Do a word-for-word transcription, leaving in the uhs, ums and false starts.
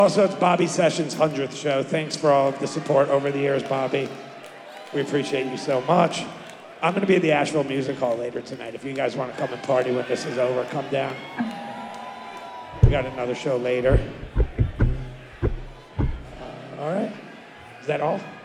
Also, it's Bobby Sessions' hundredth show. Thanks for all of the support over the years, Bobby. We appreciate you so much. I'm going to be at the Asheville Music Hall later tonight. If you guys want to come and party when this is over, come down. We got another show later. Uh, all right. Is that all?